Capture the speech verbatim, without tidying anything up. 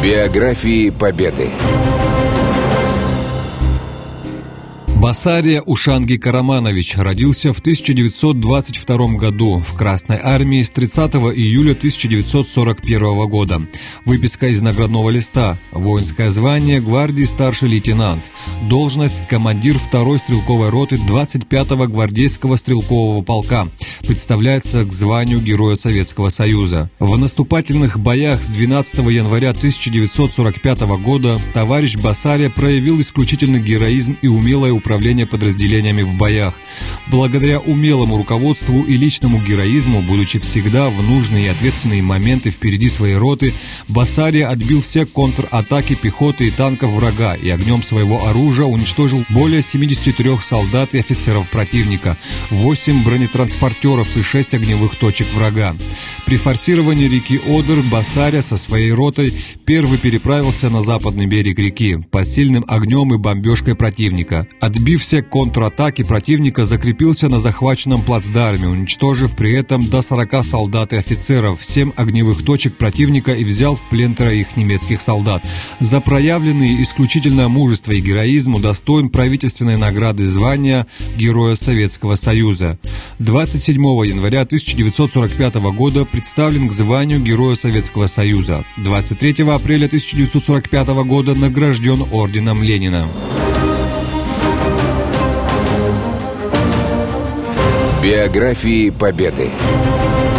Биографии Победы. Басария Ушанги Караманович родился в тысяча девятьсот двадцать втором году в Красной армии с тридцатого июля тысяча девятьсот сорок первого года. Выписка из наградного листа. Воинское звание гвардии старший лейтенант. Должность командир второй стрелковой роты двадцать пятого гвардейского стрелкового полка. Представляется к званию Героя Советского Союза. В наступательных боях с двенадцатого января тысяча девятьсот сорок пятого года товарищ Басария проявил исключительный героизм и умелое управление подразделениями в боях. Благодаря умелому руководству и личному героизму, будучи всегда в нужные и ответственные моменты впереди своей роты, Басария отбил все контратаки пехоты и танков врага и огнем своего оружия уничтожил более семидесяти трёх солдат и офицеров противника, восемь бронетранспортеров и шесть огневых точек врага. При форсировании реки Одер Басария со своей ротой первый переправился на западный берег реки под сильным огнем и бомбежкой противника. Отбив все контратаки противника, закрепился на захваченном плацдарме, уничтожив при этом до сорока солдат и офицеров, семь огневых точек противника и взял в плен троих немецких солдат. За проявленные исключительное мужество и героизм удостоен правительственной награды звания Героя Советского Союза. двадцать седьмого января тысяча девятьсот сорок пятого года представлен к званию Героя Советского Союза. двадцать третьего апреля тысяча девятьсот сорок пятого года награжден орденом Ленина. Биографии Победы.